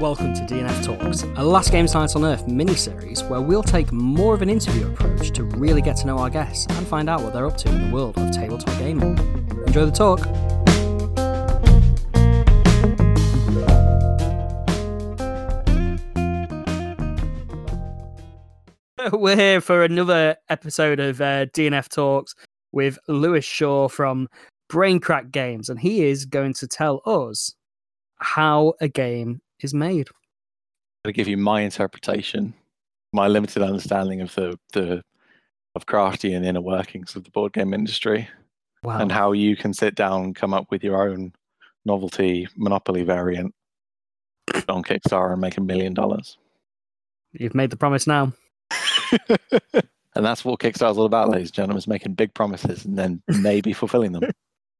welcome to DNF Talks, a Last Games Night on Earth mini-series where we'll take more of an interview approach to really get to know our guests and find out what they're up to in the world of tabletop gaming. Enjoy the talk! We're here for another episode of DNF Talks with Lewis Shaw from Braincrack Games, and he is going to tell us how a game is made. To give you my interpretation, my limited understanding of the crafty and inner workings of the board game industry, Wow. and how you can sit down and come up with your own novelty Monopoly variant on Kickstarter and make $1 million. You've made the promise now. And that's what Kickstarter's all about, ladies and gentlemen, is making big promises and then maybe fulfilling them.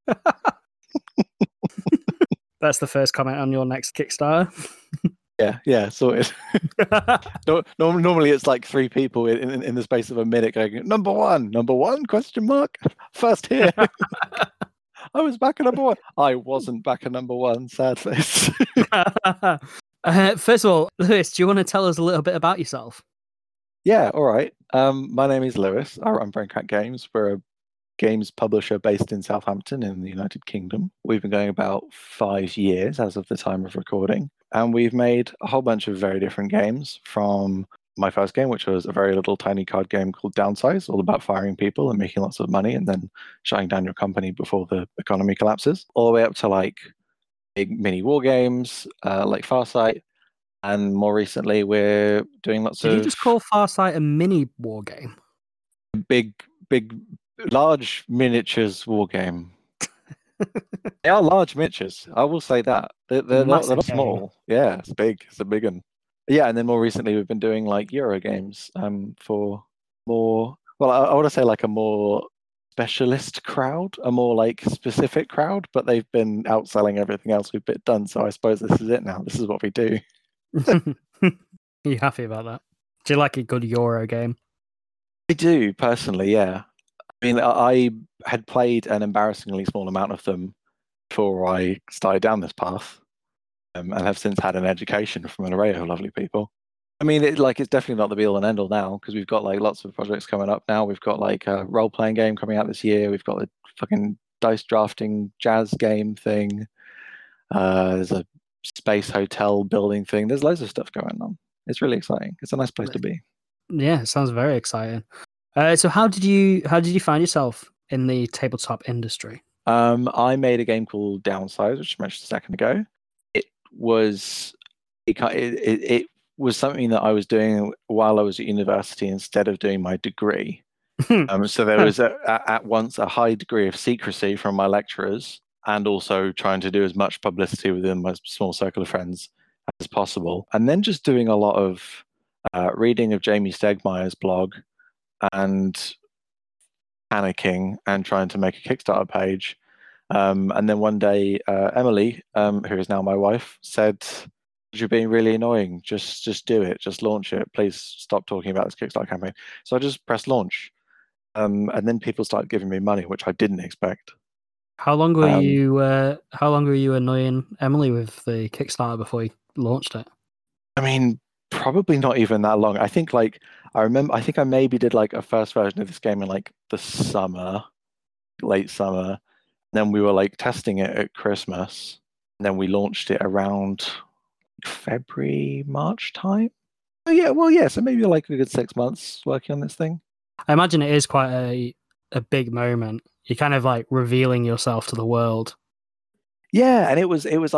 That's the first comment on your next Kickstarter. Yeah, sorted. Normally it's like three people in the space of a minute going, number one, question mark, first here. I was back at number one. I wasn't back at number one, sad face. First of all, Lewis, do you want to tell us a little bit about yourself? Yeah, all right. My name is Lewis. I run Braincrack Games. We're a games publisher based in Southampton in the United Kingdom. We've been going about 5 years as of the time of recording. And we've made a whole bunch of very different games, from my first game, which was a very little tiny card game called Downsize, all about firing people and making lots of money and then shutting down your company before the economy collapses, all the way up to like big mini war games like Farsight. And more recently, we're doing lots of... Did you just call Farsight a mini war game? Large miniatures war game. They are large miniatures, I will say that. They're not small. Yeah, it's big. It's a big one. Yeah, and then more recently we've been doing like Euro games for more, well, I want to say like a more specialist crowd, a more like specific crowd, but they've been outselling everything else we've done, so I suppose this is it now. This is what we do. Are you happy about that? Do you like a good Euro game? I do, personally, yeah. I mean, I had played an embarrassingly small amount of them before I started down this path, and have since had an education from an array of lovely people. I mean, it's definitely not the be all and end all now, because we've got like lots of projects coming up now. We've got like a role playing game coming out this year. We've got a fucking dice drafting jazz game thing. There's a space hotel building thing. There's loads of stuff going on. It's really exciting. It's a nice place to be. Yeah, it sounds very exciting. So how did you find yourself in the tabletop industry? I made a game called Downsize, which I mentioned a second ago. It was something that I was doing while I was at university instead of doing my degree. So there was at once a high degree of secrecy from my lecturers, and also trying to do as much publicity within my small circle of friends as possible. And then just doing a lot of reading of Jamie Stegmaier's blog and panicking and trying to make a Kickstarter page. And then one day, Emily, who is now my wife, said, "You're being really annoying. Just do it. Just launch it. Please stop talking about this Kickstarter campaign." So I just pressed launch. And then people started giving me money, which I didn't expect. How long were you annoying Emily with the Kickstarter before you launched it? I mean, probably not even that long. I think I maybe did like a first version of this game in like the summer, late summer. Then we were like testing it at Christmas. And then we launched it around February, March time. Oh yeah, so maybe like a good 6 months working on this thing. I imagine it is quite a big moment. You're kind of like revealing yourself to the world. Yeah, and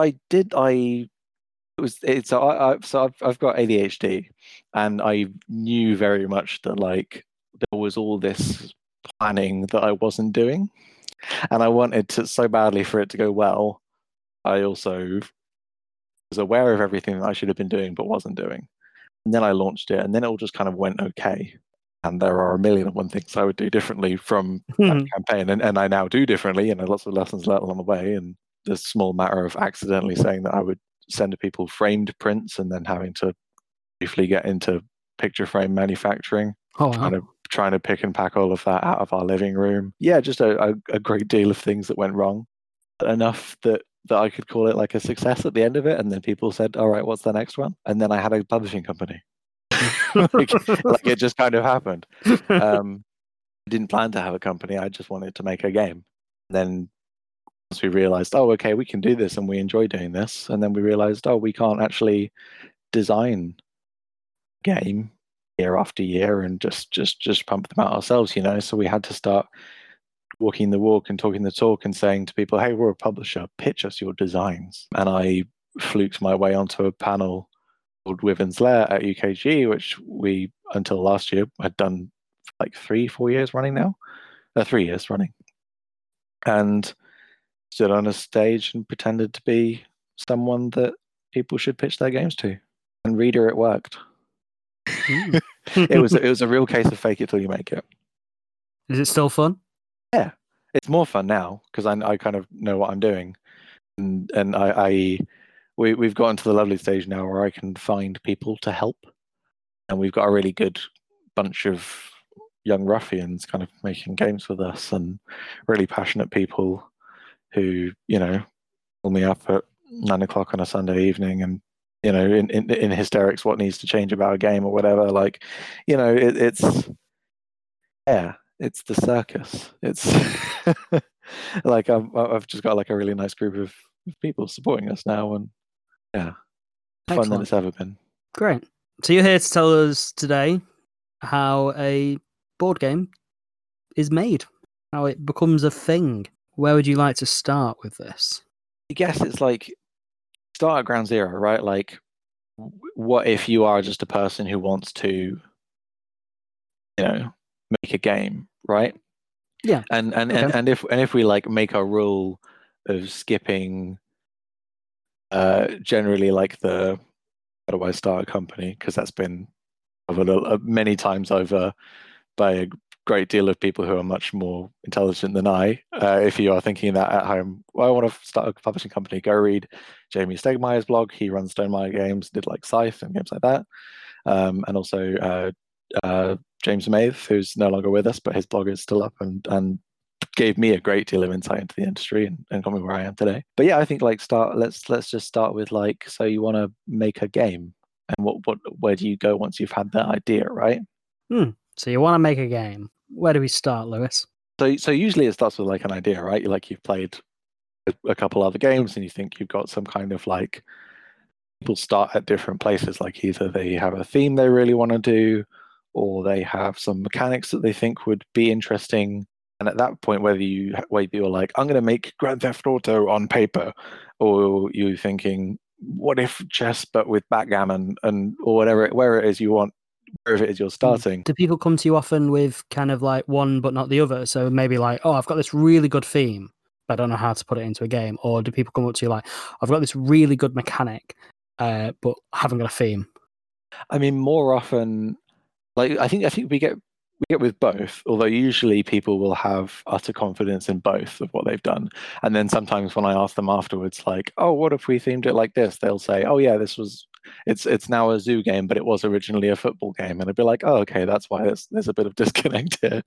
I've got ADHD, and I knew very much that like there was all this planning that I wasn't doing, and I wanted to so badly for it to go well. I also was aware of everything that I should have been doing but wasn't doing, and then I launched it, and then it all just kind of went okay. And there are 1,000,001 things I would do differently from that campaign, and I now do differently, and lots of lessons learned along the way. And the small matter of accidentally saying that I would send to people framed prints and then having to briefly get into picture frame manufacturing, trying to pick and pack all of that out of our living room. Yeah, just a great deal of things that went wrong. Enough that that I could call it like a success at the end of it, and then people said, "All right, what's the next one?" And then I had a publishing company. like it just kind of happened. I didn't plan to have a company. I just wanted to make a game. And then once we realized, oh, okay, we can do this, and we enjoy doing this, and then we realized, oh, we can't actually design a game year after year and just pump them out ourselves, you know. So we had to start walking the walk and talking the talk and saying to people, hey, we're a publisher, pitch us your designs. And I fluked my way onto a panel called Wyvern's Lair at UKG, which we, until last year, had done for like 3-4 years running now. 3 years running. And stood on a stage and pretended to be someone that people should pitch their games to. And reader, it worked. It was a real case of fake it till you make it. Is it still fun? Yeah, it's more fun now because I kind of know what I'm doing, and we've gotten to the lovely stage now where I can find people to help, and we've got a really good bunch of young ruffians kind of making games with us, and really passionate people who, you know, call me up at 9 o'clock on a Sunday evening and, you know, in hysterics what needs to change about a game or whatever. Like, you know, it's the circus. It's like I've just got like a really nice group of people supporting us now, and yeah, Excellent. fun than it's ever been. Great. So you're here to tell us today how a board game is made, how it becomes a thing. Where would you like to start with this? I guess it's like start at ground zero, right? Like, what if you are just a person who wants to, you know, make a game, right? Yeah. And if we like make a rule of skipping generally like the how do I start a company, because that's been covered many times over by a great deal of people who are much more intelligent than I. If you are thinking that at home, well, I want to start a publishing company, go read Jamie Stegmaier's blog. He runs Stonemaier Games, did like Scythe and games like that. And also James Maeve, who's no longer with us, but his blog is still up and gave me a great deal of insight into the industry and got me where I am today. But yeah, I think like let's just start with like, so you want to make a game, and where do you go once you've had that idea, right? So you want to make a game. Where do we start, Lewis? So usually it starts with like an idea, right? Like you've played a couple other games and you think you've got some kind of like, people start at different places. Like either they have a theme they really want to do, or they have some mechanics that they think would be interesting. And at that point, whether you're like, I'm going to make Grand Theft Auto on paper, or you're thinking, what if chess but with backgammon, and or where it is you want, wherever it is you're starting. Do people come to you often with kind of like one but not the other? So maybe like, oh, I've got this really good theme, but I don't know how to put it into a game. Or do people come up to you like, I've got this really good mechanic, but I haven't got a theme? I mean, more often, like I think we get with both, although usually people will have utter confidence in both of what they've done. And then sometimes when I ask them afterwards, like, oh, what if we themed it like this? They'll say, oh yeah, it's now a zoo game, but it was originally a football game. And I'd be like, oh, okay, that's why there's a bit of disconnect here.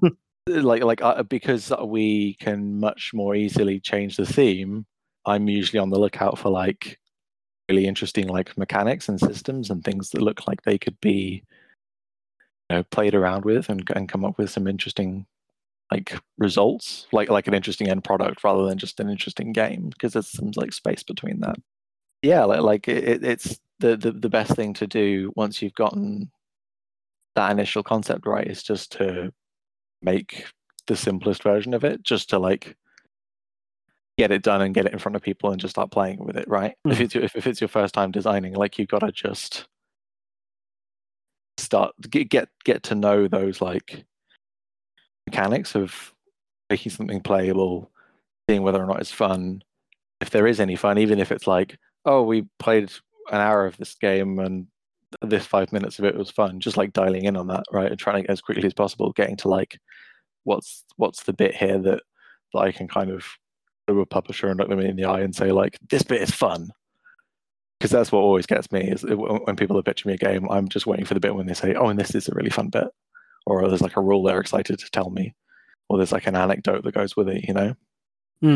Because we can much more easily change the theme, I'm usually on the lookout for like really interesting like mechanics and systems and things that look like they could be, you know, played around with and come up with some interesting like results, like an interesting end product rather than just an interesting game, because there's some like space between that. Yeah, it's the best thing to do once you've gotten that initial concept right is just to make the simplest version of it, just to like get it done and get it in front of people and just start playing with it, right? If it's your first time designing, like you've got to just start get to know those like mechanics of making something playable, seeing whether or not it's fun, if there is any fun, even if it's like, oh, we played an hour of this game and this 5 minutes of it was fun, just like dialing in on that, right? And trying to, as quickly as possible, getting to like what's the bit here that I can kind of go to a publisher and look them in the eye and say like, this bit is fun. Because that's what always gets me, is when people are pitching me a game, I'm just waiting for the bit when they say, oh, and this is a really fun bit, or there's like a rule they're excited to tell me, or there's like an anecdote that goes with it, you know?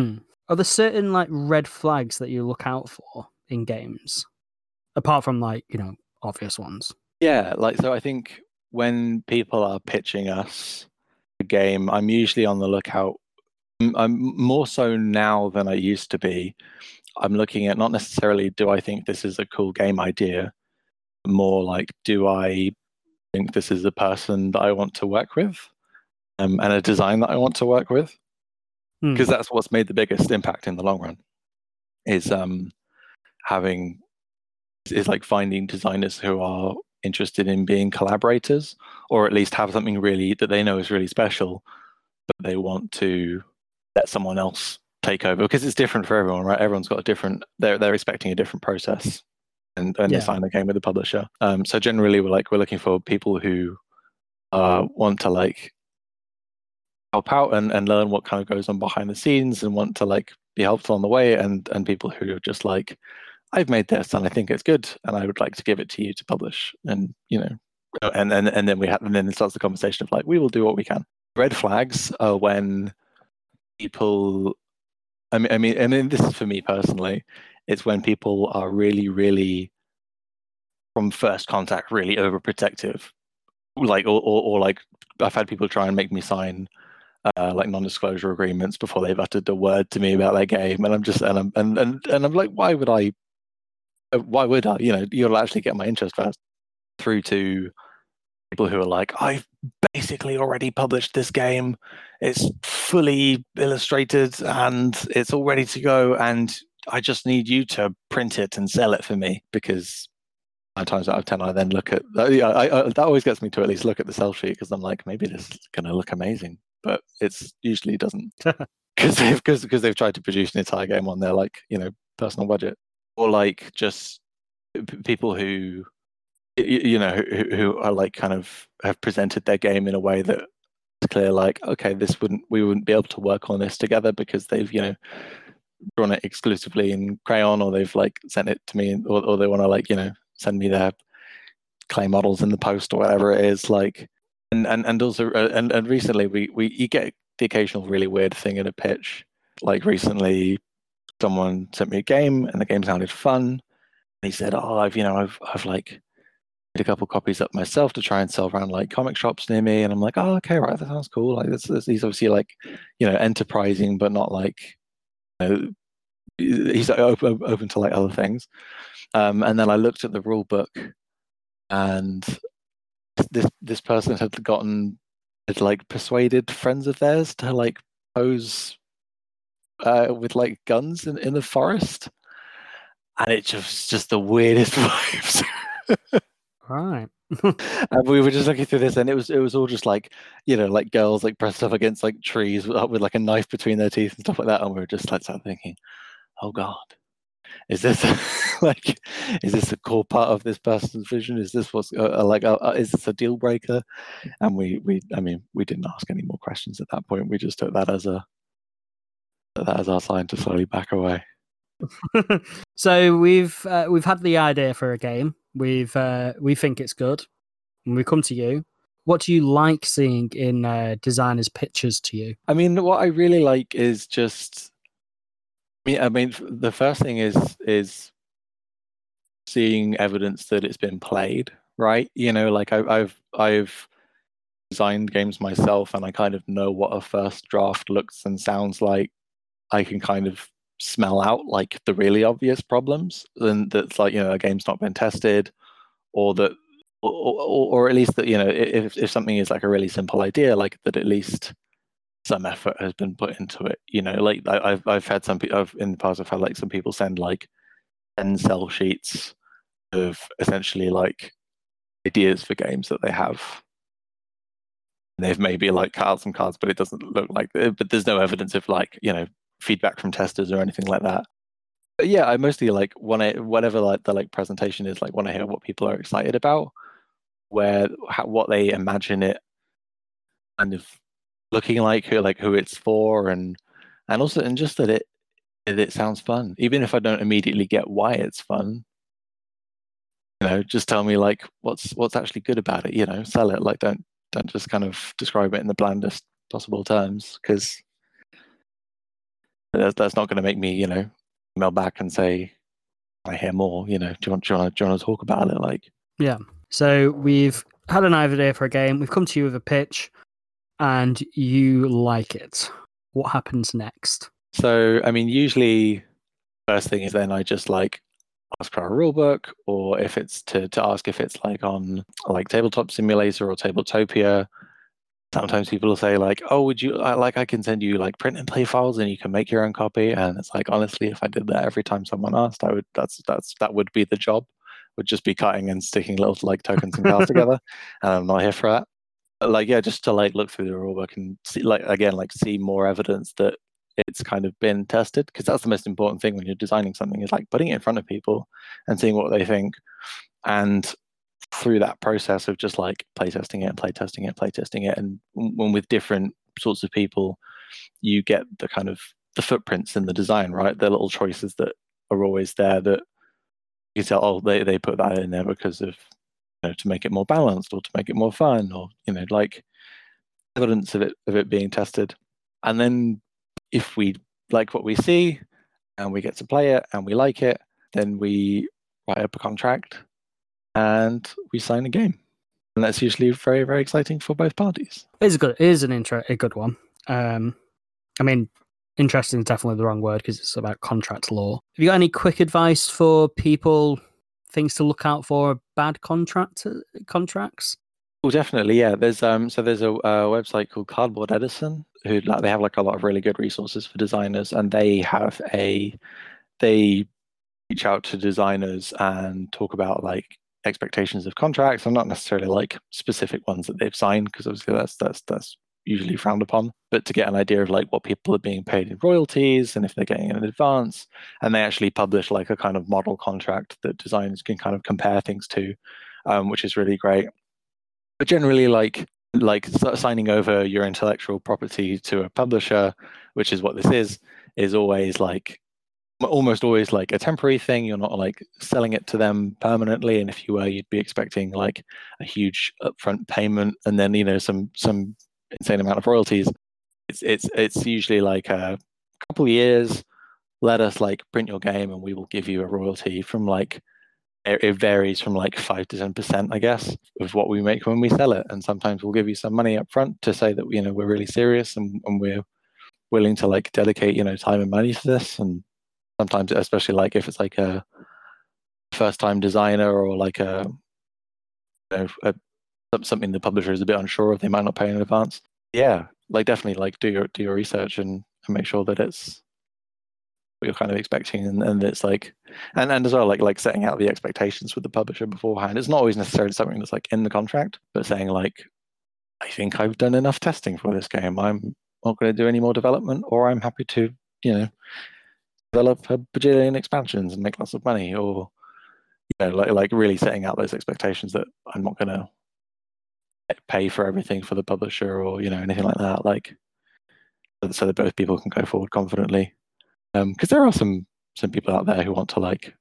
Are there certain like red flags that you look out for in games, apart from like obvious ones? Yeah, like so. I think when people are pitching us a game, I'm usually on the lookout. I'm more so now than I used to be. I'm looking at not necessarily do I think this is a cool game idea, more like do I think this is a person that I want to work with, and a design that I want to work with, because that's what's made the biggest impact in the long run. Is having is like finding designers who are interested in being collaborators, or at least have something really that they know is really special, but they want to let someone else take over, because it's different for everyone, right? Everyone's got a different, they're expecting a different process, and they sign the game with the publisher. So generally we're looking for people who want to like help out and learn what kind of goes on behind the scenes, and want to like be helpful on the way, and people who are just like, I've made this and I think it's good and I would like to give it to you to publish. And and then it starts the conversation of like, we will do what we can. Red flags are when people, I mean this is for me personally, it's when people are really, really from first contact really overprotective, like or like I've had people try and make me sign like non-disclosure agreements before they've uttered a word to me about their game, and I'm just and I'm like, why would I? You'll actually get my interest first. Through to people who are like, I've basically already published this game, it's fully illustrated and it's all ready to go, and I just need you to print it and sell it for me. Because 9 times out of 10 I then look at that always gets me to at least look at the sell sheet, because I'm like, maybe this is going to look amazing, but it's usually doesn't, because they've tried to produce an entire game on their like personal budget, or like just people who who are like kind of have presented their game in a way that it's clear like, okay, we wouldn't be able to work on this together because they've drawn it exclusively in crayon, or they've like sent it to me, or they want to like send me their clay models in the post or whatever it is, like. And also and recently you get the occasional really weird thing in a pitch. Like recently someone sent me a game and the game sounded fun, and he said, oh, I've like made a couple copies up myself to try and sell around like comic shops near me. And I'm like, oh, okay, right, that sounds cool. Like he's obviously like enterprising, but not like he's open to like other things. And then I looked at the rule book, and this person had like persuaded friends of theirs to like pose with like guns in the forest, and it just the weirdest vibes. Right. And we were just looking through this, and it was all just like like girls like pressed up against like trees with like a knife between their teeth and stuff like that, and we were just like sat thinking, oh god, is this like, is this a core part of this person's vision? Is this what's is this a deal breaker? And we didn't ask any more questions at that point. We just took that as our sign to slowly back away. So we've had the idea for a game. We think it's good, and we come to you. What do you like seeing in designers' pitches to you? I mean, what I really like is just, I mean, the first thing is seeing evidence that it's been played, right? Like I've designed games myself, and I kind of know what a first draft looks and sounds like. I can kind of smell out like the really obvious problems, and that's like a game's not been tested, or that or at least that if something is like a really simple idea, like that at least some effort has been put into it. Like I've had some people in the past, I've had like some people send like 10 cell sheets of essentially like ideas for games that they have. They've maybe like cut out some cards, but it doesn't look like it, but there's no evidence of like feedback from testers or anything like that. But yeah, I mostly like whatever like the like presentation is, like want to hear what people are excited about, what they imagine it kind of looking like, who it's for, and also just that it sounds fun, even if I don't immediately get why it's fun. Just tell me like what's actually good about it. Sell it. Like don't just kind of describe it in the blandest possible terms, because That's not going to make me, email back and say, I hear more. Do you want to talk about it? Like, yeah. So we've had an idea for a game. We've come to you with a pitch, and you like it. What happens next? So, I mean, usually first thing is then I just like ask for a rule book, or if it's to ask if it's like on like Tabletop Simulator or Tabletopia. Sometimes people will say like, "Oh, would you like I can send you like print and play files and you can make your own copy." And it's like, honestly, if I did that every time someone asked, I would that would be the job. Would just be cutting and sticking little like tokens and cards together, and I'm not here for that. But, like, yeah, just to like look through the rulebook and see, like, again, like see more evidence that it's kind of been tested, because that's the most important thing when you're designing something, is like putting it in front of people and seeing what they think. And through that process of just like playtesting it, and when with different sorts of people, you get the kind of the footprints in the design, right? The little choices that are always there that you tell, oh, they put that in there because of, to make it more balanced or to make it more fun, or like evidence of it being tested. And then if we like what we see and we get to play it and we like it, then we write up a contract and we sign a game. And that's usually very, very exciting for both parties. It is a good one. I mean, interesting is definitely the wrong word because it's about contract law. Have you got any quick advice for people, things to look out for bad contracts? Oh, definitely, yeah. There's a website called Cardboard Edison who they have like a lot of really good resources for designers, and they reach out to designers and talk about like expectations of contracts, and not necessarily like specific ones that they've signed, because obviously that's usually frowned upon, but to get an idea of like what people are being paid in royalties and if they're getting in advance. And they actually publish like a kind of model contract that designers can kind of compare things to, which is really great. But generally, like signing over your intellectual property to a publisher, which is what this is always like almost always like a temporary thing. You're not like selling it to them permanently, and if you were, you'd be expecting like a huge upfront payment and then some insane amount of royalties. It's usually like a couple of years. Let us like print your game and we will give you a royalty from like, it varies from like 5 to 10%, I guess, of what we make when we sell it. And sometimes we'll give you some money up front to say that we're really serious and we're willing to like dedicate time and money to this. And sometimes, especially like if it's like a first-time designer or like something the publisher is a bit unsure of, they might not pay in advance. Yeah, like definitely like do your research and make sure that it's what you're kind of expecting, and it's like, and as well like setting out the expectations with the publisher beforehand. It's not always necessarily something that's like in the contract, but saying like, I think I've done enough testing for this game. I'm not going to do any more development, or I'm happy to develop a bajillion expansions and make lots of money, or like really setting out those expectations that I'm not going to pay for everything for the publisher or anything like that, like so that both people can go forward confidently. Because there are some people out there who want to like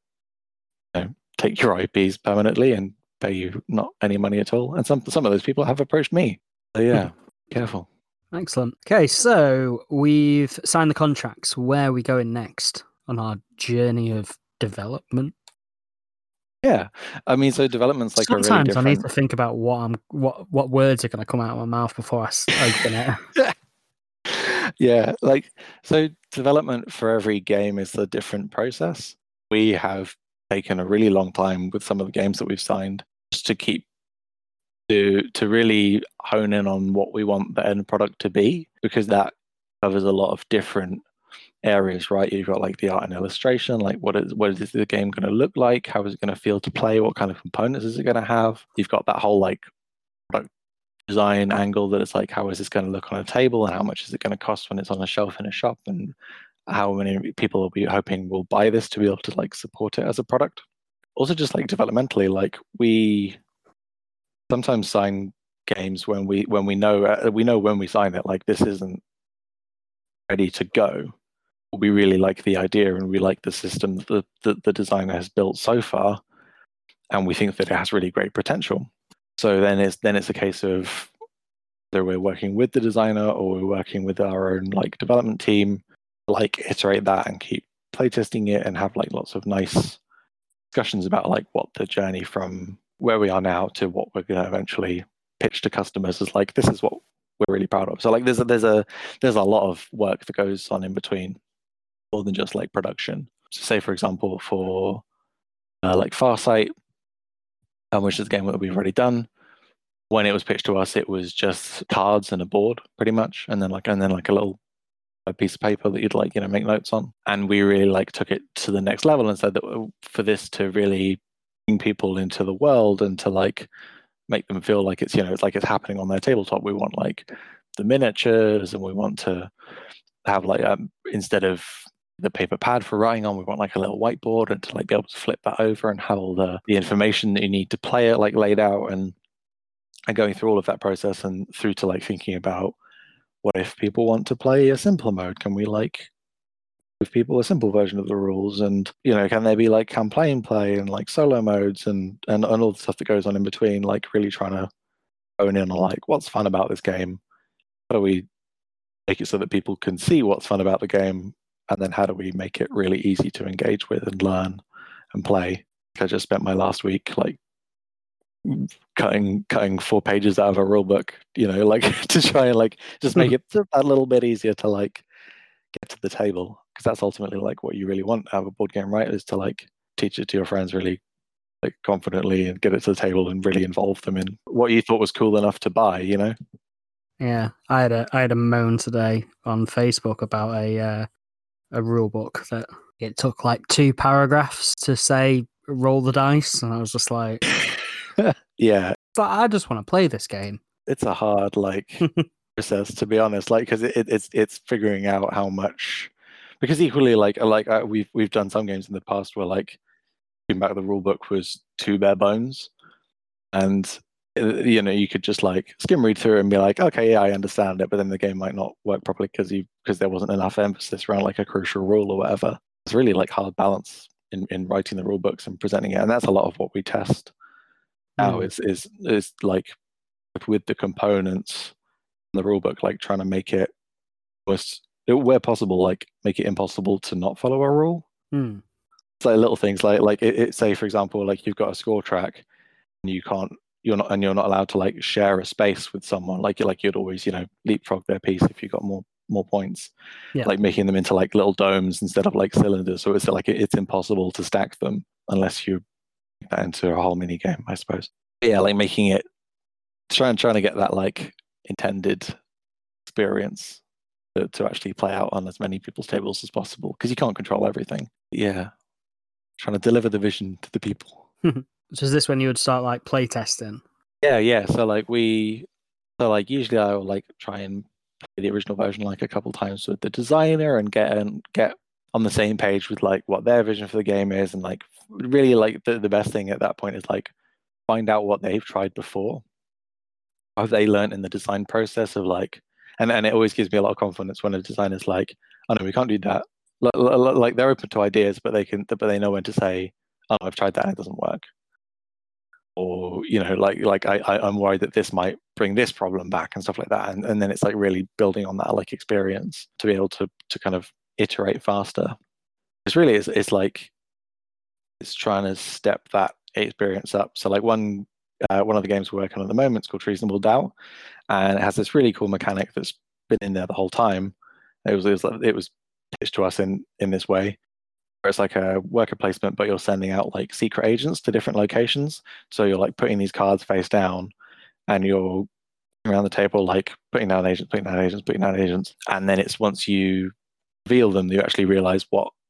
take your IPs permanently and pay you not any money at all, and some of those people have approached me. So yeah, careful. Excellent. Okay, so we've signed the contracts. Where are we going next on our journey of development? Yeah, I mean, so development's like sometimes a really different... I need to think about what words are going to come out of my mouth before I open it. Yeah, like, so development for every game is a different process. We have taken a really long time with some of the games that we've signed just to really hone in on what we want the end product to be, because that covers a lot of different areas, right? You've got like the art and illustration, like what is the game going to look like? How is it going to feel to play? What kind of components is it going to have? You've got that whole like product design angle that it's like, how is this going to look on a table, and how much is it going to cost when it's on a shelf in a shop, and how many people will be hoping will buy this to be able to like support it as a product. Also, just like developmentally, like we sometimes sign games when we know when we sign it, like this isn't ready to go. We really like the idea and we like the system that the designer has built so far, and we think that it has really great potential. So then it's a case of whether we're working with the designer or we're working with our own like development team, like iterate that and keep playtesting it and have like lots of nice discussions about like what the journey from where we are now to what we're going to eventually pitch to customers is like. This is what we're really proud of. So like there's a lot of work that goes on in between, more than just like production. So say for example for like Farsight, which is a game that we've already done. When it was pitched to us, it was just cards and a board, pretty much, and then like a little piece of paper that you'd like make notes on. And we really like took it to the next level and said that for this to really bring people into the world and to like make them feel like it's it's like it's happening on their tabletop, we want like the miniatures, and we want to have like instead of the paper pad for writing on, we want like a little whiteboard, and to like be able to flip that over and have all the information that you need to play it like laid out, and going through all of that process and through to like thinking about what if people want to play a simpler mode? Can we like give people a simple version of the rules? And can there be like campaign play and like solo modes and all the stuff that goes on in between? Like really trying to hone in on like what's fun about this game. How do we make it so that people can see what's fun about the game? And then how do we make it really easy to engage with and learn and play? I just spent my last week like cutting 4 pages out of a rule book, like to try and like just make it a little bit easier to like get to the table, because that's ultimately like what you really want out of a board game, right? Is to like teach it to your friends really like confidently and get it to the table and really involve them in what you thought was cool enough to buy, Yeah, I had a moan today on Facebook about a rule book that it took like 2 paragraphs to say roll the dice, and I was just like, yeah, it's like, I just want to play this game. It's a hard like process, to be honest, like because it's figuring out how much, because equally like we've done some games in the past where like back the rule book was too bare bones, and you could just like skim read through and be like, okay, yeah, I understand it, but then the game might not work properly because there wasn't enough emphasis around like a crucial rule or whatever. It's really like hard balance in writing the rule books and presenting it, and that's a lot of what we test now. Is like with the components in the rule book, like trying to make it where possible, like make it impossible to not follow a rule. It's like little things like it say for example like you've got a score track and you're not allowed to like share a space with someone, like you'd always leapfrog their piece if you got more points. Yeah. Like making them into like little domes instead of like cylinders, so it's like it's impossible to stack them unless you make that into a whole mini game, I suppose. But yeah, like making it trying to get that like intended experience to actually play out on as many people's tables as possible, because you can't control everything. Yeah, trying to deliver the vision to the people. So is this when you would start like play testing? Yeah. So like usually I will like try and play the original version like a couple times with the designer and get on the same page with like what their vision for the game is, and like really like the best thing at that point is like find out what they've tried before. Have they learned in the design process of like, and it always gives me a lot of confidence when a designer's like, oh no, we can't do that. Like they're open to ideas, but they know when to say, oh, I've tried that and it doesn't work. Or like I'm worried that this might bring this problem back and stuff like that, and then it's like really building on that like experience to be able to kind of iterate faster. It's really it's like it's trying to step that experience up. So like one of the games we're working on at the moment is called Treasonable Doubt, and it has this really cool mechanic that's been in there the whole time. It was pitched to us in this way, where it's like a worker placement, but you're sending out like secret agents to different locations. So you're like putting these cards face down, and you're around the table like putting down agents, and then it's once you reveal them, you actually realize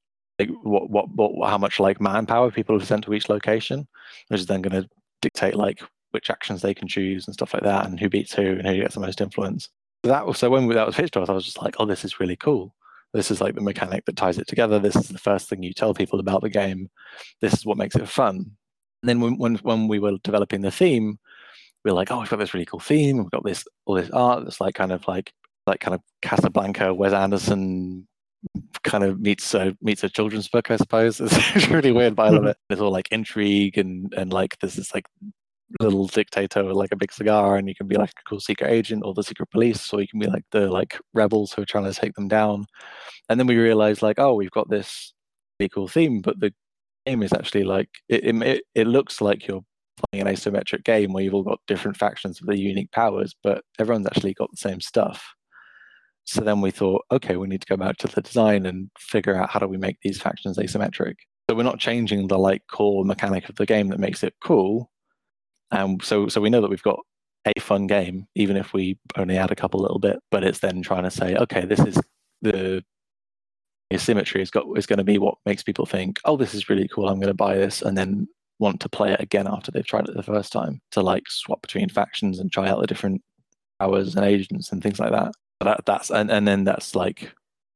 how much like manpower people have sent to each location, which is then going to dictate like which actions they can choose and stuff like that, and who beats who and who gets the most influence. So when that was pitched to us, I was just like, oh, this is really cool. This is like the mechanic that ties it together. This is the first thing you tell people about the game. This is what makes it fun. And then when we were developing the theme, we were like, oh, we've got this really cool theme. We've got all this art that's like kind of Casablanca, Wes Anderson kind of meets a children's book, I suppose. It's really weird, but I love it. It's all like intrigue and like there's this like little dictator with like a big cigar, and you can be like a cool secret agent or the secret police, or you can be like the rebels who are trying to take them down. And then we realized like, oh, we've got this really cool theme, but the game is actually like it looks like you're playing an asymmetric game where you've all got different factions with their unique powers, but everyone's actually got the same stuff. So then we thought, okay, we need to go back to the design and figure out how do we make these factions asymmetric. So we're not changing the like core mechanic of the game that makes it cool. And so we know that we've got a fun game, even if we only add a couple little bit. But it's then trying to say, okay, this is the asymmetry is going to be what makes people think, oh, this is really cool, I'm going to buy this, and then want to play it again after they've tried it the first time, to like swap between factions and try out the different powers and agents and things like that. That's and then that's like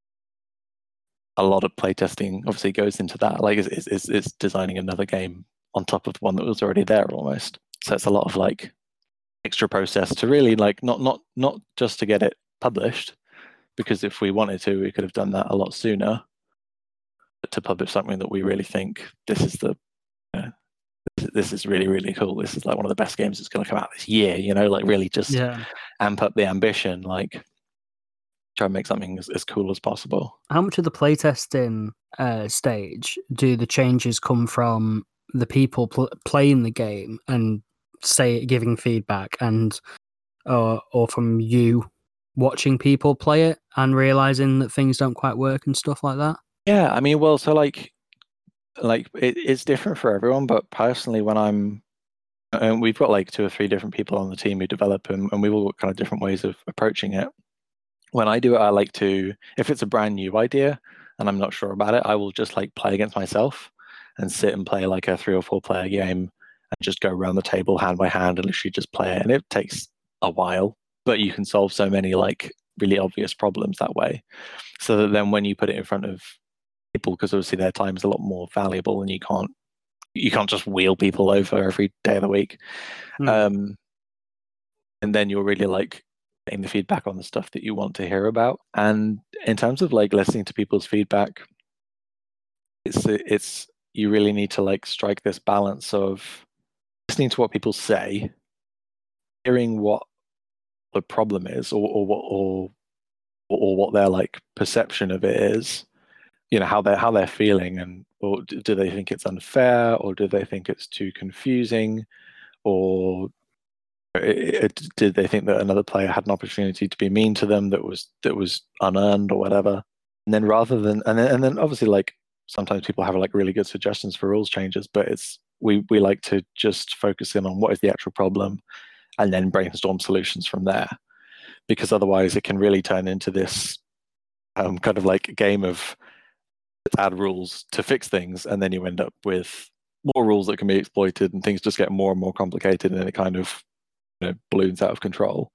a lot of playtesting obviously goes into that. Like it's designing another game on top of the one that was already there almost. So it's a lot of like extra process to really like not just to get it published, because if we wanted to, we could have done that a lot sooner. But to publish something that we really think this is this is really, really cool. This is like one of the best games that's going to come out this year. Like really just amp up the ambition. Like try and make something as cool as possible. How much of the playtesting stage do the changes come from the people playing the game and giving feedback, and or from you watching people play it and realizing that things don't quite work and stuff like that? Yeah, I mean, well, so like it's different for everyone, but personally, when we've got like 2 or 3 different people on the team who develop, and we've all got kind of different ways of approaching it. When I do it, I like to, if it's a brand new idea and I'm not sure about it, I will just like play against myself and sit and play like a 3 or 4 player game and just go around the table hand by hand and literally just play it. And it takes a while, but you can solve so many like really obvious problems that way. So that then when you put it in front of people, because obviously their time is a lot more valuable and you can't just wheel people over every day of the week. And then you're really like getting the feedback on the stuff that you want to hear about. And in terms of like listening to people's feedback, it's you really need to like strike this balance of listening to what people say, hearing what the problem is, or what their like perception of it is, how they're feeling, and or do they think it's unfair, or do they think it's too confusing, or did they think that another player had an opportunity to be mean to them that was unearned or whatever? And then and then obviously like sometimes people have like really good suggestions for rules changes, but we like to just focus in on what is the actual problem and then brainstorm solutions from there, because otherwise it can really turn into this kind of like game of add rules to fix things, and then you end up with more rules that can be exploited and things just get more and more complicated, and it kind of balloons out of control.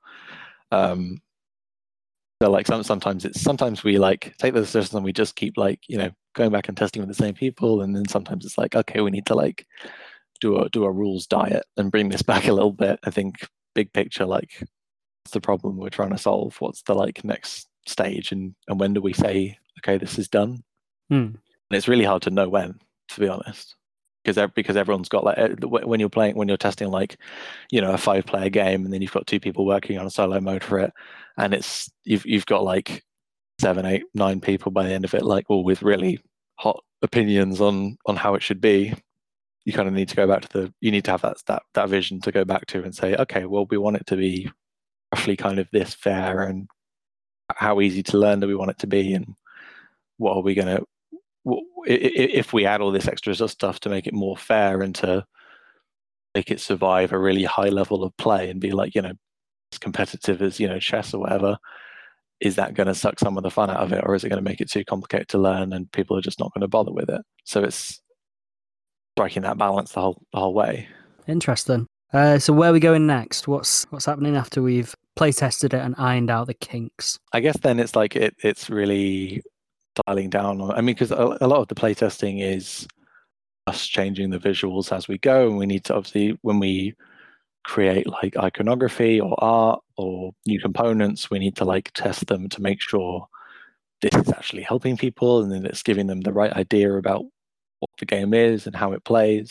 So like sometimes we like take the decisions and we just keep like going back and testing with the same people, and then sometimes it's like, okay, we need to like do a rules diet and bring this back a little bit. I think big picture, like what's the problem we're trying to solve? What's the like next stage, and when do we say, okay, this is done? And it's really hard to know when, to be honest, because everyone's got like when you're testing like a 5-player game, and then you've got 2 people working on a solo mode for it, and it's you've got like 7, 8, 9 people by the end of it, like all with really hot opinions on how it should be. You kind of need to go back to you need to have that vision to go back to and say, okay, well, we want it to be roughly kind of this fair, and how easy to learn do we want it to be, and what are we going to, if we add all this extra stuff to make it more fair and to make it survive a really high level of play and be like, as competitive as, chess or whatever, is that going to suck some of the fun out of it, or is it going to make it too complicated to learn and people are just not going to bother with it? So it's striking that balance the whole way. Interesting. So where are we going next? What's happening after we've play tested it and ironed out the kinks? I guess then it's like it's really dialing down on, because a lot of the playtesting is us changing the visuals as we go, and we need to obviously, when we create like iconography or art or new components, we need to like test them to make sure this is actually helping people, and then it's giving them the right idea about what the game is and how it plays.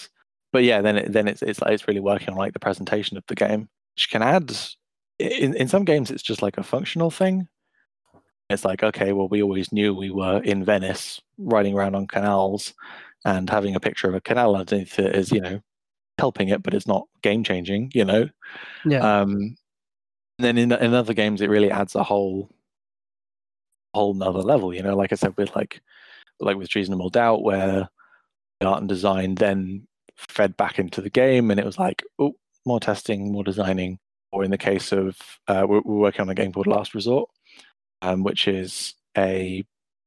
but yeah, then it's really working on like the presentation of the game, which can add in some games it's just like a functional thing. It's like, okay, well, we always knew we were in Venice, riding around on canals, and having a picture of a canal underneath it is, helping it, but it's not game changing, Yeah. And then in other games, it really adds a whole nother level, Like I said, with like with Reasonable Doubt, where the art and design then fed back into the game, and it was like, oh, more testing, more designing. Or in the case of, we're working on a game called Last Resort, which is it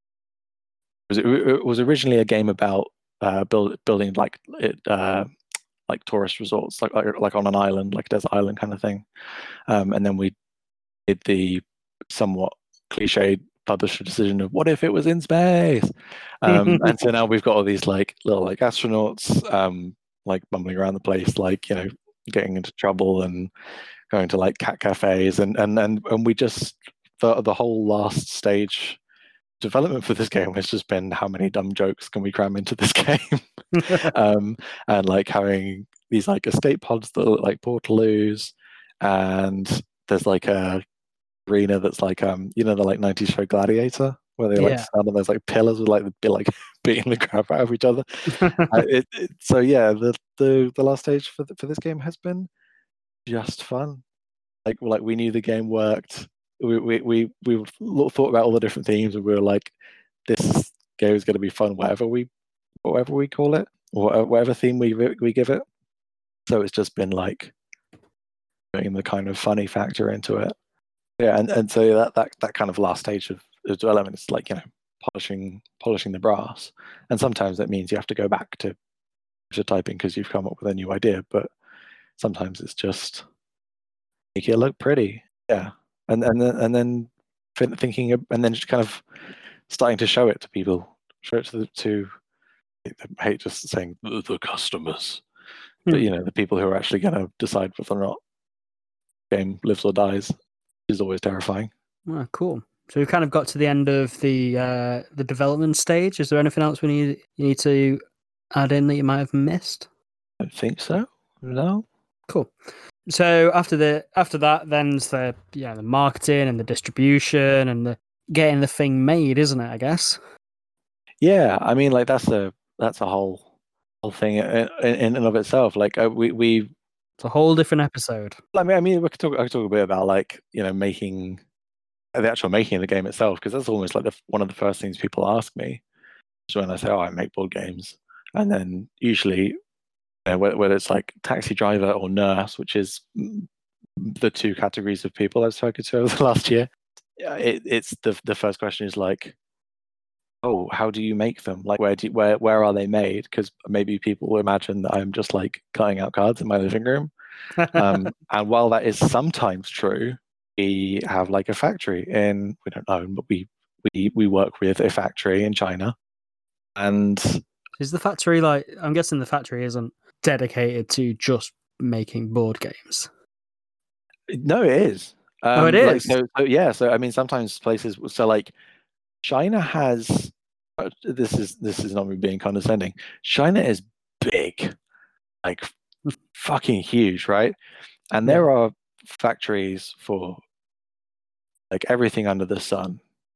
was originally a game about building like tourist resorts, like on an island, like a desert island kind of thing. And then we did the somewhat cliched publisher decision of what if it was in space. And so now we've got all these like little like astronauts like bumbling around the place, like getting into trouble and going to like cat cafes, and we just the whole last stage development for this game has just been how many dumb jokes can we cram into this game. And like having these like escape pods that look like portaloos, and there's like a arena that's like the like 90s show Gladiator, where they like stand on those like pillars with like beating the crap out of each other. So yeah, the last stage for this game has been just fun. Like we knew the game worked. We thought about all the different themes, and we were like, this game is going to be fun, whatever we call it, or whatever theme we give it. So it's just been like putting the kind of funny factor into it. Yeah, and so that kind of last stage of development is like polishing the brass, and sometimes that means you have to go back to typing because you've come up with a new idea, but sometimes it's just make it look pretty. Yeah, and then thinking, and then just kind of starting to show it to people, show it to I hate just saying the customers, but the people who are actually going to decide whether or not the game lives or dies is always terrifying. Oh, cool. So we've kind of got to the end of the development stage. Is there anything else you need to add in that you might have missed? I don't think so. No. Cool. So after that, then's the marketing and the distribution and the getting the thing made, isn't it? I guess. Yeah, I mean, like that's a whole thing in and of itself. Like we it's a whole different episode. I mean, I could talk a bit about like making the actual making of the game itself, because that's almost like one of the first things people ask me is when I say, "Oh, I make board games," and then usually whether it's like taxi driver or nurse, which is the two categories of people I've spoken to over the last year, it's the first question is like, oh, how do you make them? Like, where are they made? Because maybe people will imagine that I'm just like cutting out cards in my living room. And while that is sometimes true, we have like a factory we don't own, but we work with a factory in China. And is the factory like? I'm guessing the factory isn't dedicated to just making board games. No, it is. It is. So yeah. So I mean, sometimes places. So like, China has. This is not me being condescending. China is big, like fucking huge, right? And there are factories for like everything under the sun.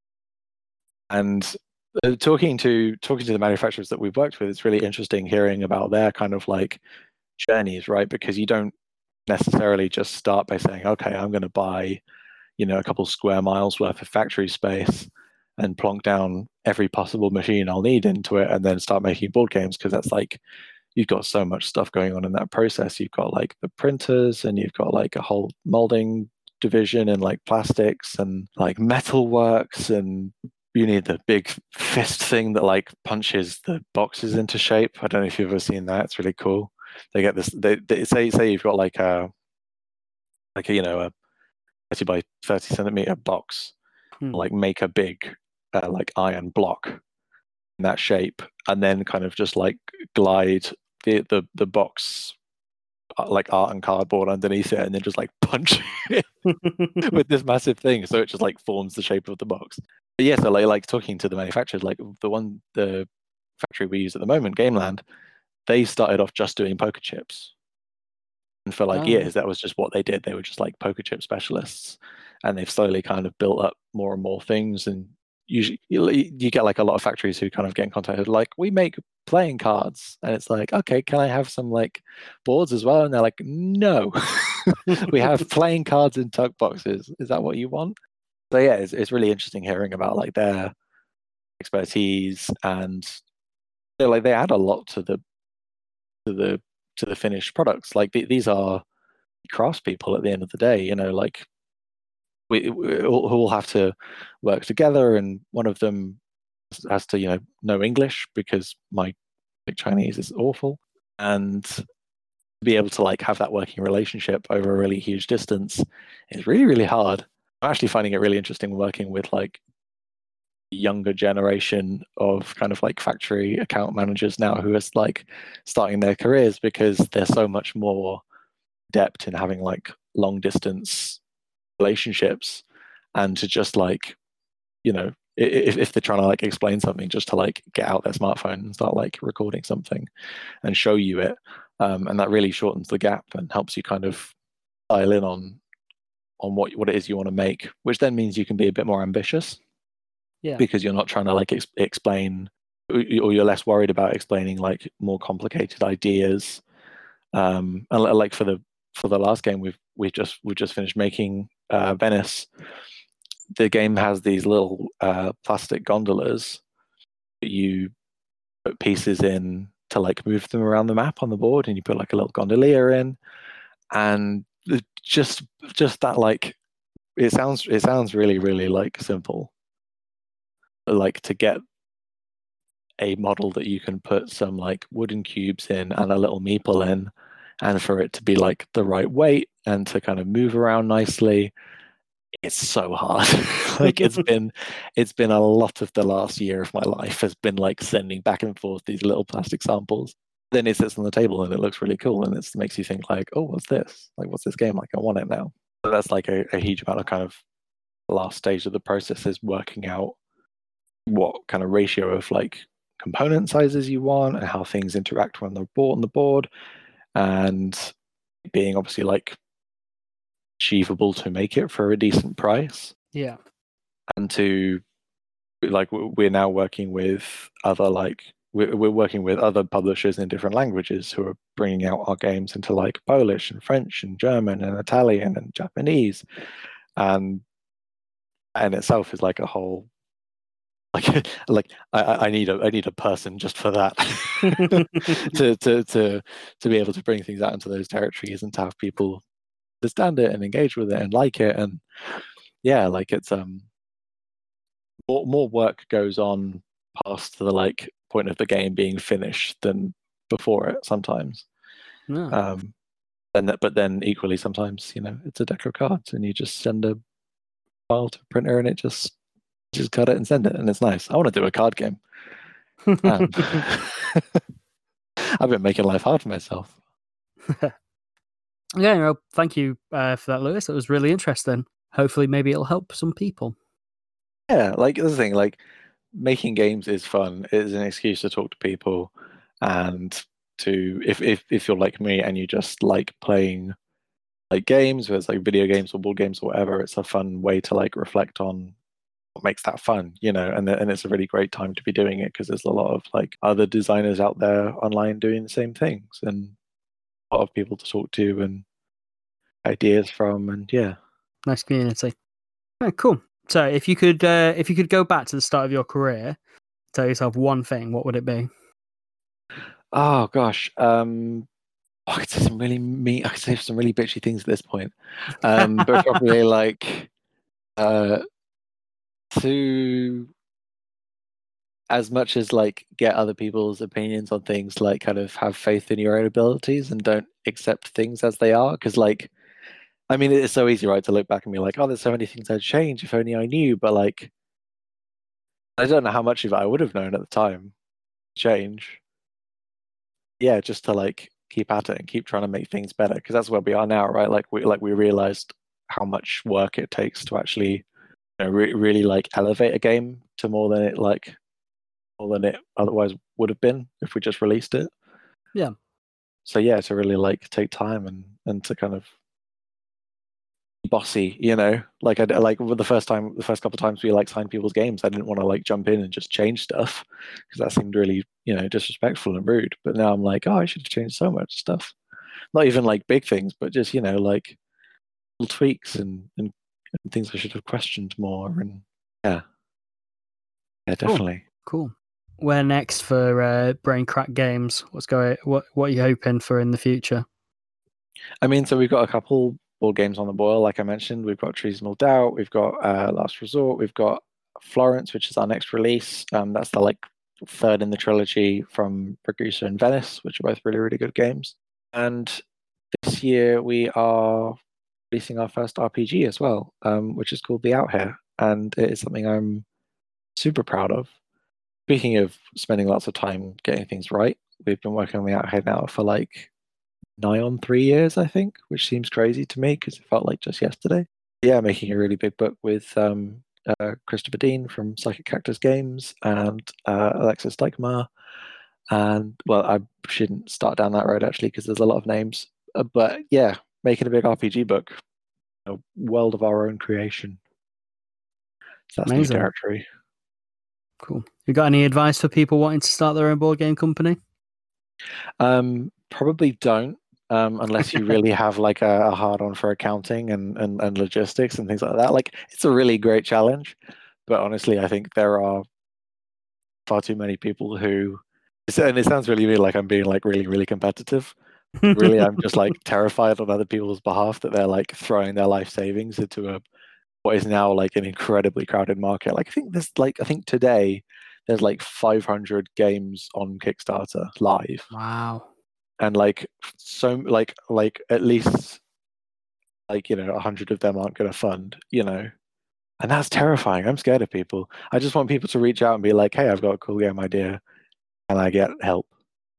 And talking to the manufacturers that we've worked with, it's really interesting hearing about their kind of like journeys, right? Because you don't necessarily just start by saying, okay, I'm going to buy, a couple square miles worth of factory space and plonk down every possible machine I'll need into it and then start making board games, because that's like, you've got so much stuff going on in that process. You've got like the printers, and you've got like a whole molding division, and like plastics and like metal works, and you need the big fist thing that like punches the boxes into shape. I don't know if you've ever seen that. It's really cool. They get this. They say you've got like a 30 by 30 centimeter box, like make a big like iron block in that shape, and then kind of just like glide the box like art and cardboard underneath it, and then just like punch it with this massive thing, so it just like forms the shape of the box. But yeah, so like talking to the manufacturers, like the factory we use at the moment, Gameland, they started off just doing poker chips. And for like years, that was just what they did. They were just like poker chip specialists. And they've slowly kind of built up more and more things. And usually you get like a lot of factories who kind of get in contact with like, we make playing cards. And it's like, okay, can I have some like boards as well? And they're like, no, we have playing cards in tuck boxes. Is that what you want? So yeah, it's really interesting hearing about like their expertise, and like they add a lot to the finished products. Like these are craftspeople at the end of the day, you know, like we all have to work together, and one of them has to, you know English, because my Chinese is awful, and be able to like have that working relationship over a really huge distance is really, really hard. I'm actually finding it really interesting working with like younger generation of kind of like factory account managers now who are like starting their careers, because there's so much more depth in having like long distance relationships, and to just like, you know, if they're trying to like explain something, just to like get out their smartphone and start like recording something and show you it, and that really shortens the gap and helps you kind of dial in on what it is you want to make, which then means you can be a bit more ambitious. Yeah. Because you're not trying to like explain, or you're less worried about explaining like more complicated ideas. And like for the last game we've just finished making, Venice. The game has these little plastic gondolas that you put pieces in to like move them around the map on the board, and you put like a little gondolier in, and just that, like, it sounds really, really like simple, like to get a model that you can put some like wooden cubes in and a little meeple in, and for it to be like the right weight and to kind of move around nicely. It's so hard. Like it's been a lot of the last year of my life has been like sending back and forth these little plastic samples. Then it sits on the table and it looks really cool, and it makes you think like, oh, what's this? Like, what's this game like? I want it now. So that's like a huge amount of kind of the last stage of the process, is working out what kind of ratio of like component sizes you want and how things interact when they're bought on the board, and being obviously like achievable to make it for a decent price. Yeah. And to like, we're now working with other like we're working with other publishers in different languages who are bringing out our games into like Polish and French and German and Italian and Japanese, and itself is like a whole like I need a person just for that to be able to bring things out into those territories and to have people understand it and engage with it and like it. And yeah, like it's more work goes on past the like point of the game being finished than before it sometimes. No. But then equally sometimes, you know, it's a deck of cards and you just send a file to a printer and it just cut it and send it, and it's nice. I want to do a card game. I've been making life hard for myself. Yeah, well, thank you for that, Lewis. It was really interesting. Hopefully, maybe it'll help some people. Yeah, like the thing, like making games is fun. It is an excuse to talk to people, and to if you're like me and you just like playing like games, whether it's like video games or board games or whatever, it's a fun way to like reflect on what makes that fun, you know. And it's a really great time to be doing it, because there's a lot of like other designers out there online doing the same things, and a lot of people to talk to and ideas from, and yeah. Nice community. Oh, cool. So, if you could go back to the start of your career, tell yourself one thing, what would it be? Oh gosh, I could say some really bitchy things at this point, but probably like to, as much as like get other people's opinions on things, like kind of have faith in your own abilities and don't accept things as they are. Because like, I mean, it's so easy, right, to look back and be like, oh, there's so many things I'd change if only I knew. But like, I don't know how much of it I would have known at the time. Change. Yeah, just to like keep at it and keep trying to make things better, because that's where we are now, right? Like we realized how much work it takes to actually, you know, really like elevate a game to more than it otherwise would have been if we just released it. Yeah. So yeah, to really like take time and to kind of bossy, like I like the first couple of times we like signed people's games, I didn't want to like jump in and just change stuff because that seemed really disrespectful and rude. But now I'm like, oh, I should have changed so much stuff, not even like big things, but just like little tweaks and things I should have questioned more. And yeah, definitely. Cool. Where next for Brain Crack Games? What are you hoping for in the future? I mean, so we've got a couple board games on the boil, like I mentioned. We've got Treasonable Doubt, we've got Last Resort, we've got Florence, which is our next release. That's the like third in the trilogy from Ragusa and Venice, which are both really, really good games. And this year we are releasing our first RPG as well, which is called The Out Here, and it is something I'm super proud of. Speaking of spending lots of time getting things right, we've been working on The Out Here now for like nigh on 3 years, I think, which seems crazy to me because it felt like just yesterday. Yeah, making a really big book with Christopher Dean from Psychic Cactus Games and Alexis Dykema. And well, I shouldn't start down that road actually because there's a lot of names. But yeah, making a big RPG book, a world of our own creation. So that's Amazing. new territory. Cool. You got any advice for people wanting to start their own board game company? Probably don't. Unless you really have like a hard on for accounting and logistics and things like that. Like it's a really great challenge, but honestly, I think there are far too many people who, and it sounds really weird, like I'm being like really, really competitive. Really, I'm just like terrified on other people's behalf that they're like throwing their life savings into what is now like an incredibly crowded market. Like I think today there's like 500 games on Kickstarter live. Wow. And like so like at least like 100 of them aren't going to fund, and that's terrifying. I'm scared of people. I just want people to reach out and be like, hey, I've got a cool game idea and I get help.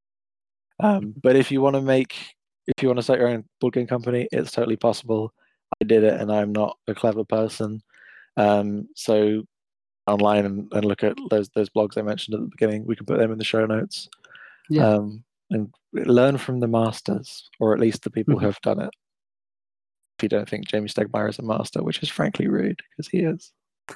But if you want to start your own board game company, it's totally possible. I did it and I'm not a clever person. So online and look at those blogs I mentioned at the beginning. We can put them in the show notes. Yeah. And learn from the masters, or at least the people who have done it. If you don't think Jamie Stegmaier is a master, which is frankly rude, because he is.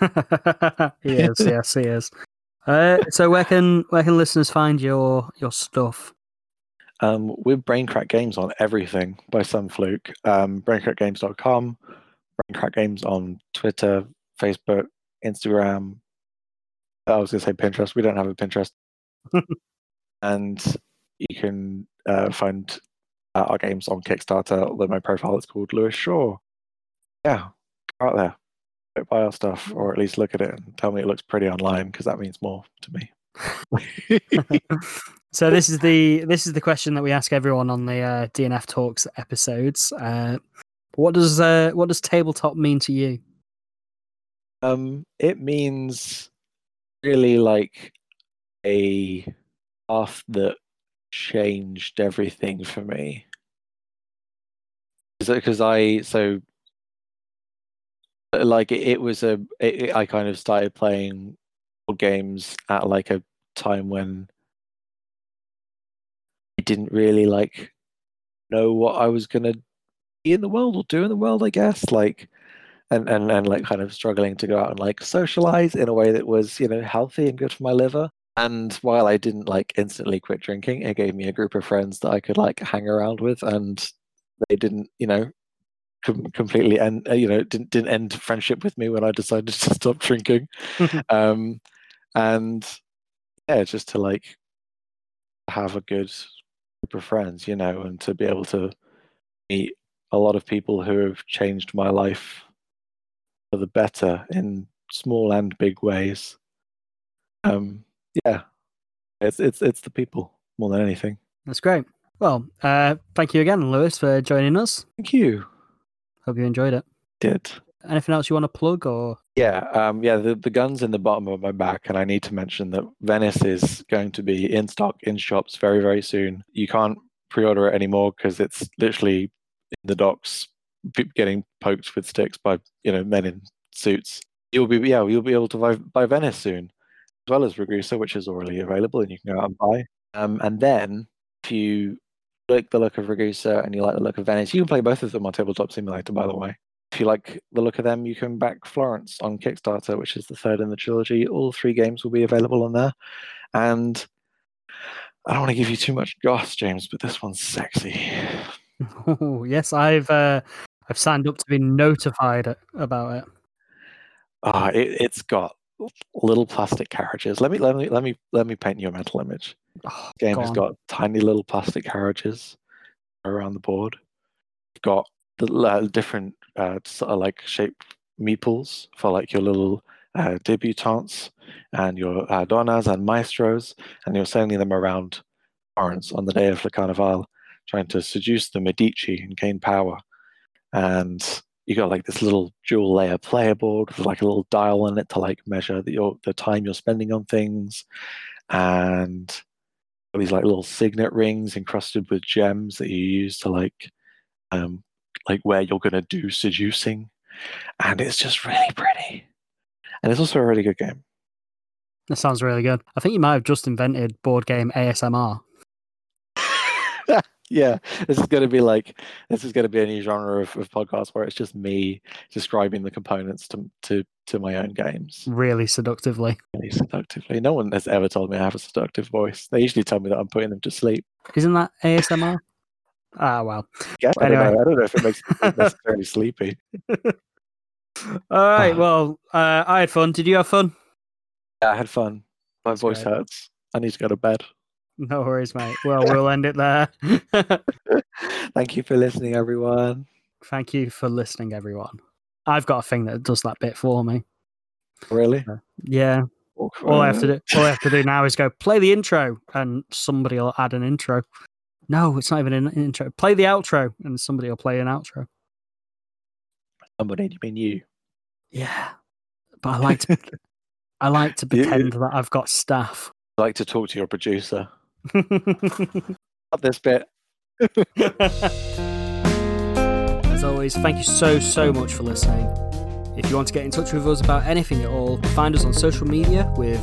He is, yes, he is. So where can listeners find your stuff? We're Braincrack Games on everything by some fluke. Braincrackgames.com, Braincrack Games on Twitter, Facebook, Instagram. I was going to say Pinterest. We don't have a Pinterest. And you can find our games on Kickstarter, although my profile is called Lewis Shaw. Yeah, go out there, go buy our stuff, or at least look at it and tell me it looks pretty online, because that means more to me. So this is the question that we ask everyone on the DNF Talks episodes. What does tabletop mean to you? It means really like a path that changed everything for me. Because I kind of started playing board games at like a time when I didn't really like know what I was gonna be in the world or do in the world, I guess. Like and like kind of struggling to go out and like socialize in a way that was, healthy and good for my liver. And while I didn't like instantly quit drinking, it gave me a group of friends that I could like hang around with, and they didn't, completely end, didn't end friendship with me when I decided to stop drinking. And yeah, just to like have a good group of friends, and to be able to meet a lot of people who have changed my life for the better in small and big ways. Yeah, it's the people more than anything. That's great. Well, thank you again, Lewis, for joining us. Thank you. Hope you enjoyed it. Did. Anything else you want to plug, or? Yeah, the gun's in the bottom of my back, and I need to mention that Venice is going to be in stock in shops very, very soon. You can't pre-order it anymore because it's literally in the docks, getting poked with sticks by men in suits. You'll be able to buy Venice soon, as well as Ragusa, which is already available and you can go out and buy. And then if if you like the look of Ragusa and you like the look of Venice, you can play both of them on Tabletop Simulator, by the way. If you like the look of them, you can back Florence on Kickstarter, which is the third in the trilogy. All 3 games will be available on there. And I don't want to give you too much goss, James, but this one's sexy. Oh, yes, I've signed up to be notified about it. It's got little plastic carriages. Let me paint you a mental image. Oh, Game has got tiny little plastic carriages around the board. You've got the different sort of like shaped meeples for like your little debutantes and your donas and maestros, and you're sending them around Florence on the day of the Carnival, trying to seduce the Medici and gain power. And you got like this little dual layer player board with like a little dial on it to like measure the time you're spending on things, and these like little signet rings encrusted with gems that you use to like where you're gonna do seducing, and it's just really pretty, and it's also a really good game. That sounds really good. I think you might have just invented board game ASMR. Yeah, this is going to be a new genre of podcast where it's just me describing the components to my own games. Really seductively. Really seductively. No one has ever told me I have a seductive voice. They usually tell me that I'm putting them to sleep. Isn't that ASMR? Well. Yeah, anyway. I don't know if it makes me necessarily sleepy. All right. Well, I had fun. Did you have fun? Yeah, I had fun. My voice hurts. I need to go to bed. No worries, mate. Well, we'll end it there. Thank you for listening, everyone. Thank you for listening, everyone. I've got a thing that does that bit for me. Really? Yeah. All I have to do now is go play the intro, and somebody will add an intro. No, it's not even an intro. Play the outro, and somebody will play an outro. Somebody, you mean you? Yeah, but I like to pretend that I've got staff. I like to talk to your producer. Not this bit. As always, thank you so much for listening. If you want to get in touch with us about anything at all, find us on social media with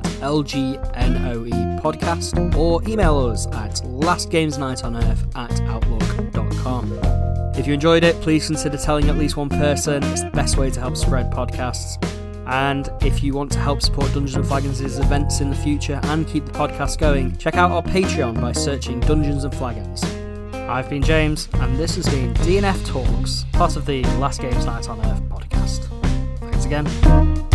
@LGNOE podcast, or email us at lastgamesnightonearth@outlook.com. If you enjoyed it, please consider telling at least one person. It's the best way to help spread podcasts. And if you want to help support Dungeons & Flagons' events in the future and keep the podcast going, check out our Patreon by searching Dungeons & Flagons. I've been James, and this has been DNF Talks, part of the Last Games Night on Earth podcast. Thanks again.